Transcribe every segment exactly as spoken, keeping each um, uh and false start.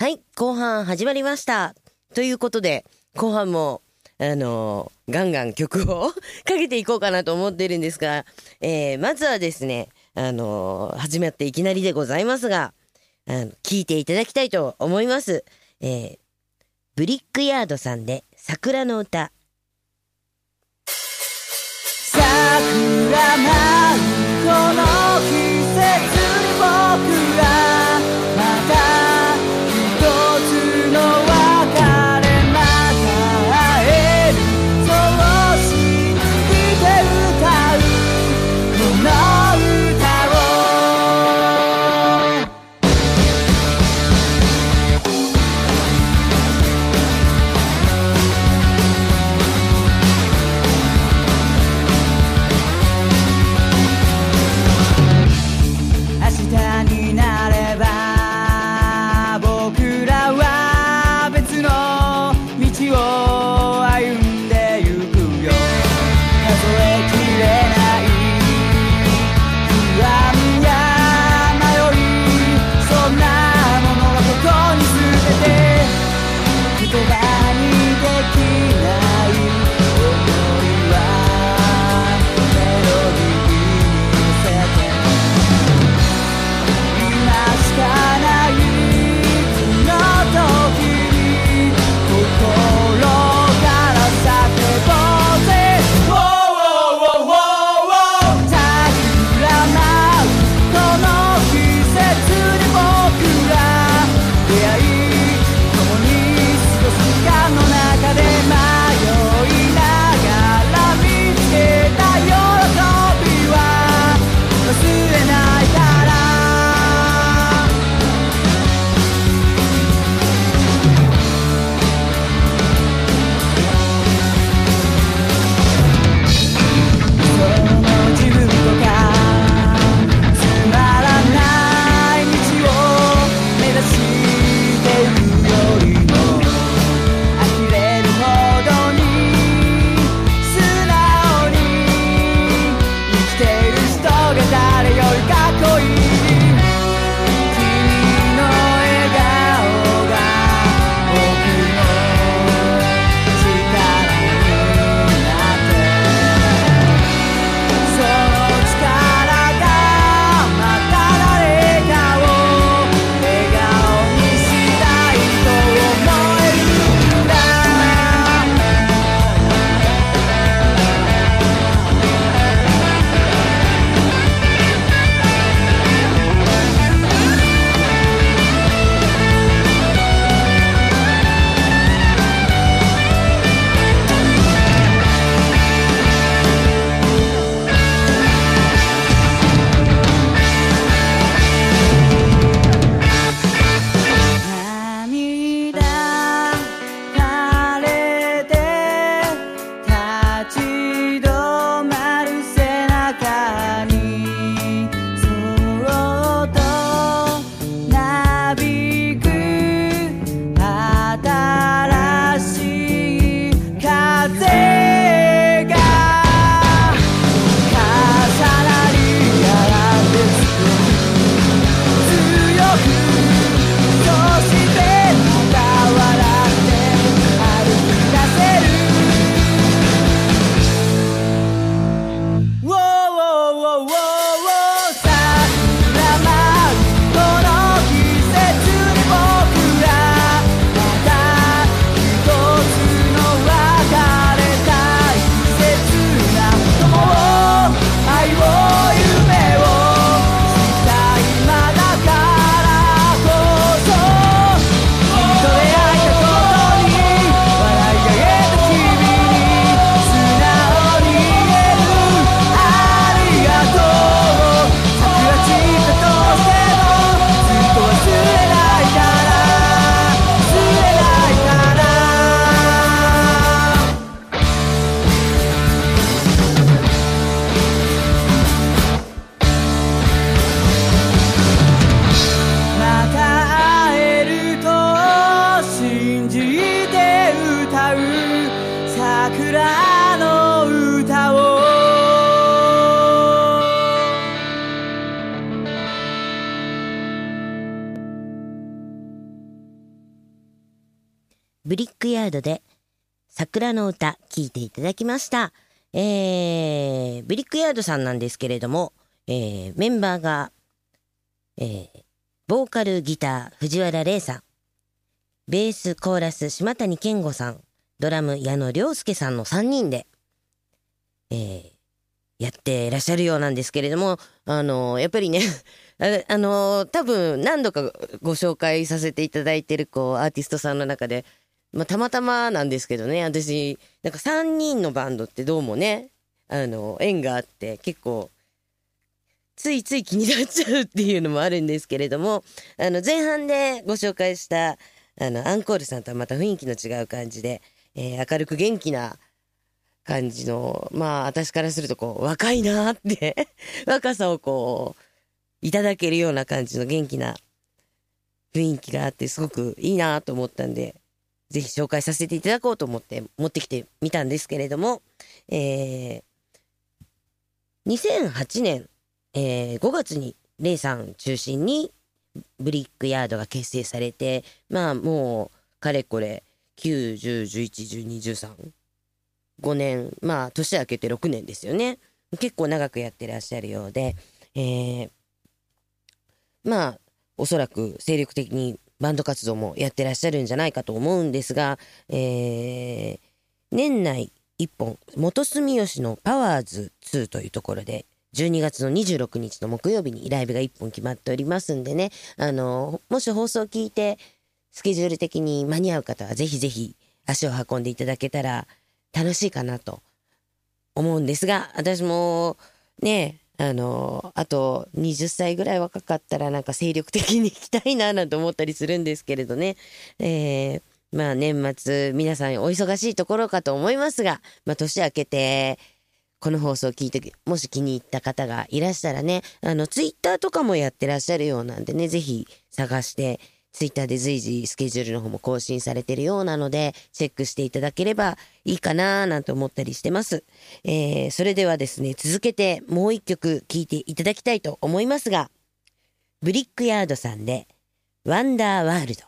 、後半始まりました。ということで、後半も、あのー、ガンガン曲をかけていこうかなと思っているんですが、えー、まずはですね、あのー、始まっていきなりでございますが、あの、聴いていただきたいと思います。えー、ブリックヤードさんで、桜の歌。 桜舞うこの季節に僕らまた一つの別れまた会えるそう信じて歌うこの歌をブリックヤードで桜の歌聴いていただきました。えー、ブリックヤードさんなんですけれども、えー、メンバーが、えー、ボーカルギター藤原玲さん、ベースコーラス島谷健吾さん、ドラム矢野良介さんのさんにんで、えー、やっていらっしゃるようなんですけれども、あのー、やっぱりねあ、あのー、多分何度かご紹介させていただいてるこうアーティストさんの中で、まあ、たまたまなんですけどね、私なんかさんにんのバンドってどうもね、あの縁があって結構ついつい気になっちゃうっていうのもあるんですけれども、あの前半でご紹介したあのアンコールさんとはまた雰囲気の違う感じで、えー、明るく元気な感じの、まあ私からするとこう若いなって若さをこういただけるような感じの元気な雰囲気があってすごくいいなと思ったんで、ぜひ紹介させていただこうと思って持ってきてみたんですけれども、えー、にせんはちねん、えー、ごがつにレイさん中心にブリックヤードが結成されて、まあもうかれこれきゅう、じゅう、じゅういち、じゅうに、じゅうさん、ごねん、まあ年明けてろくねんですよね。結構長くやってらっしゃるようで、えー、まあおそらく精力的にバンド活動もやってらっしゃるんじゃないかと思うんですが、えー、年内いっぽん元住吉のパワーズツーというところでじゅうにがつのにじゅうろくにちの木曜日にライブがいっぽん決まっておりますんでね、あのもし放送を聞いてスケジュール的に間に合う方はぜひぜひ足を運んでいただけたら楽しいかなと思うんですが、私もねあのあとはたちぐらい若かったらなんか精力的に行きたいななんて思ったりするんですけれどね、えー、まあ年末皆さんお忙しいところかと思いますが、まあ年明けてこの放送を聞いてもし気に入った方がいらしたらね、あのツイッターとかもやってらっしゃるようなんでね、ぜひ探してツイッターで随時スケジュールの方も更新されてるようなのでチェックしていただければいいかななんて思ったりしてます。えー、それではですね、続けてもう一曲聴いていただきたいと思いますが、ブリックヤードさんでワンダーワールド。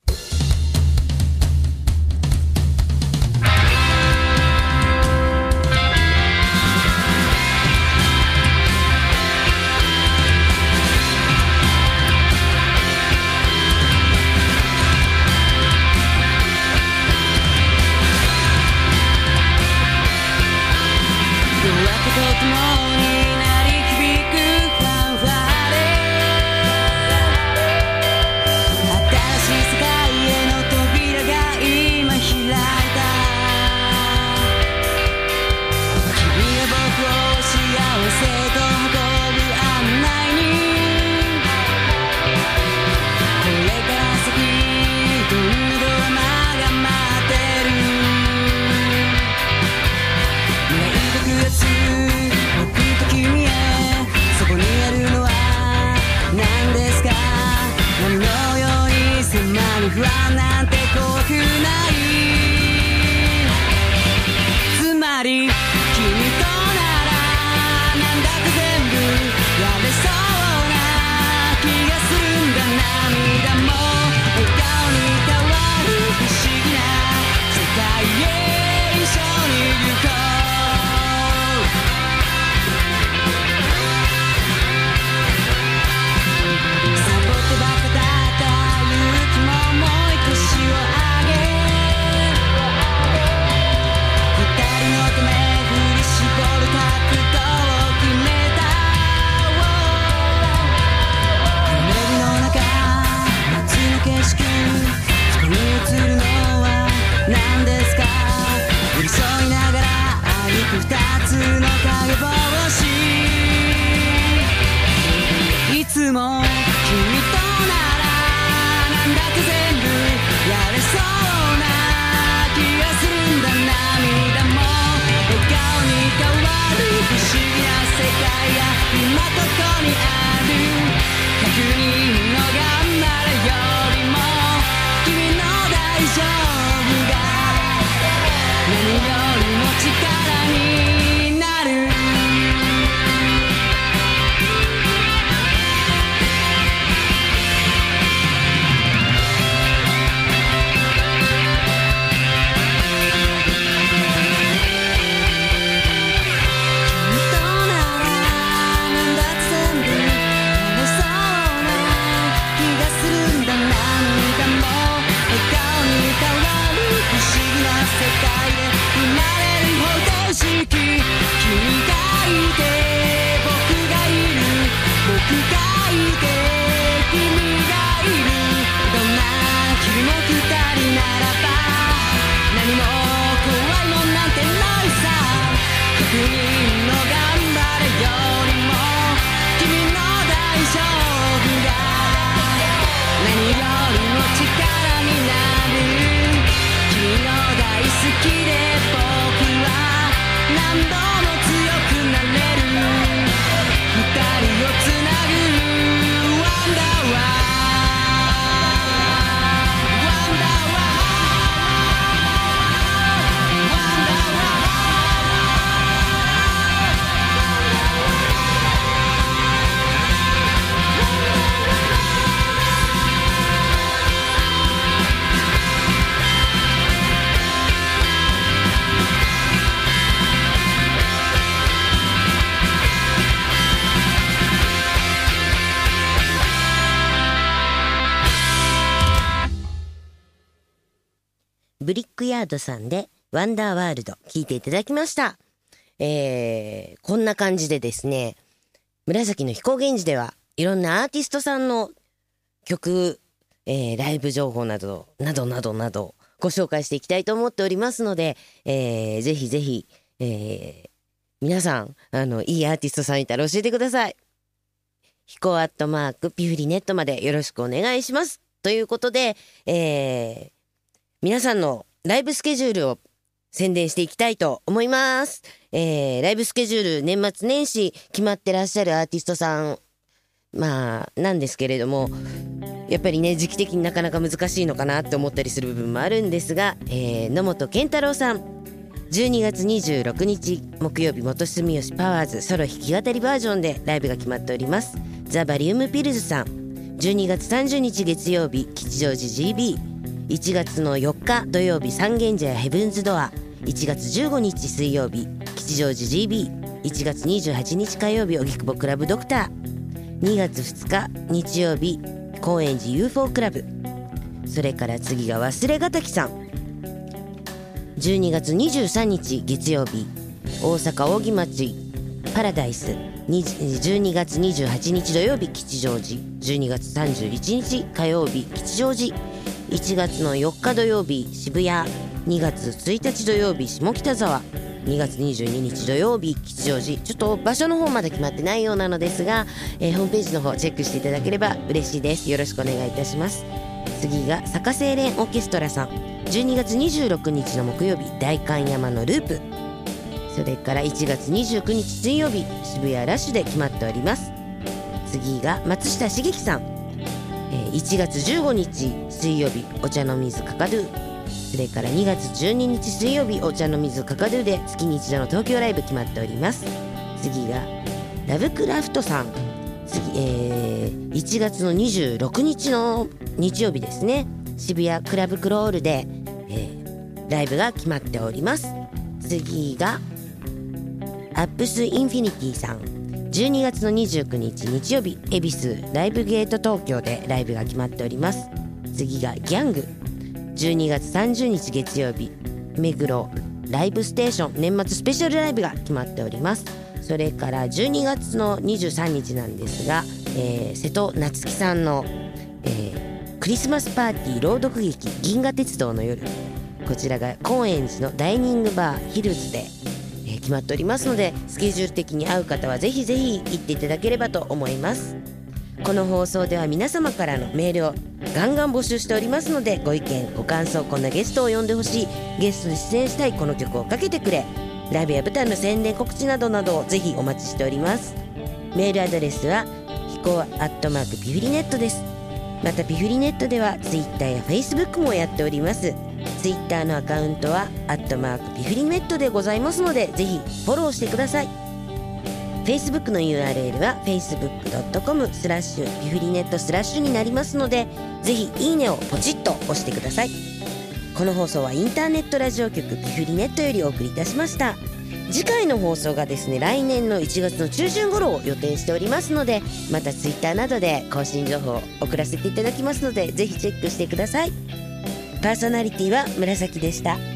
不安なんて怖くない。つまり君とならなんだか全部やれそうな気がするんだ。涙も笑顔に変わる不思議な世界へ一緒に行こう。サボってばっかだった勇気ももう一年をあげ二人のため振り絞る覚悟を決めた。夢の中夏の景色そこに映るのは何ですか。寄り添いながら歩く二つの影星。いつも君とならなんだか全部やれそうな気がするんだ。涙も笑顔に変わる不思議な世界が今ここにある。確認の頑張れよりも君の大丈夫が何よりも力になる。 ブリックヤードさんでワンダーワールド聴いていただきました。えー、こんな感じでですね、紫の飛行源氏ではいろんなアーティストさんの曲、えー、ライブ情報などなどなどなどご紹介していきたいと思っておりますので、えー、ぜひぜひ、えー、皆さんあのいいアーティストさんいたら教えてください。飛行アットマークピフリネットまでよろしくお願いしますということで、えー、皆さんのライブスケジュールを宣伝していきたいと思います。えー、ライブスケジュール年末年始決まってらっしゃるアーティストさんまあなんですけれども、やっぱりね時期的になかなか難しいのかなって思ったりする部分もあるんですが、えー、野本健太郎さんじゅうにがつにじゅうろくにち木曜日元住吉パワーズソロ弾き語りバージョンでライブが決まっております。ザ・バリウムピルズさんじゅうにがつさんじゅうにち月曜日吉祥寺 ジービー、 いちがつのよっか土曜日三軒茶屋ヘブンズドア、いちがつじゅうごにち水曜日吉祥寺 ジービー、 いちがつにじゅうはちにち火曜日荻窪クラブドクター、にがつふつか日曜日高円寺 ユーフォー クラブ、それから次が忘れがたきさんじゅうにがつにじゅうさんにち月曜日大阪扇町パラダイス、じゅうにがつにじゅうはちにち土曜日吉祥寺、じゅうにがつさんじゅういちにち火曜日吉祥寺、いちがつのよっか土曜日渋谷、にがつついたち土曜日下北沢、にがつにじゅうににち土曜日吉祥寺、ちょっと場所の方まだ決まってないようなのですが、えー、ホームページの方チェックしていただければ嬉しいです。よろしくお願いいたします。次が坂清蓮オーケストラさんじゅうにがつにじゅうろくにちの木曜日代官山のループ、それからいちがつにじゅうくにち水曜日渋谷ラッシュで決まっております。次が松下茂樹さん、えー、いちがつじゅうごにち水曜日お茶の水カカドゥ、それからにがつじゅうににち水曜日お茶の水カカドゥで月に一度の東京ライブ決まっております。次がラブクラフトさん、次、えー、いちがつのにじゅうろくにちの日曜日ですね渋谷クラブクロールで、えー、ライブが決まっております。次がアップスインフィニティさんじゅうにがつのにじゅうくにち日曜日恵比寿ライブゲート東京でライブが決まっております。次がギャングじゅうにがつさんじゅうにち月曜日目黒ライブステーション年末スペシャルライブが決まっております。それからじゅうにがつのにじゅうさんにちなんですが、えー、瀬戸夏樹さんの、えー、クリスマスパーティー朗読劇銀河鉄道の夜、こちらが高円寺のダイニングバーヒルズで、えー、決まっておりますのでスケジュール的に合う方はぜひぜひ行っていただければと思います。この放送では皆様からのメールをガンガン募集しておりますので、ご意見ご感想、こんなゲストを呼んでほしい、ゲストで出演したい、この曲をかけてくれ、ライブや舞台の宣伝告知などなどをぜひお待ちしております。メールアドレスは飛行アットマークピフリネットです。またピフリネットではツイッターやフェイスブックもやっております。ツイッターのアカウントはアットマークピフリネットでございますので、ぜひフォローしてください。Facebook の ユーアールエル は フェイスブックドットコムスラッシュピフリネットスラッシュになりますので、ぜひいいねをポチッと押してください。この放送はインターネットラジオ局ピフリネットよりお送りいたしました。次回の放送がですね来年のいちがつの中旬頃を予定しておりますので、また Twitter などで更新情報を送らせていただきますので、ぜひチェックしてください。パーソナリティは紫でした。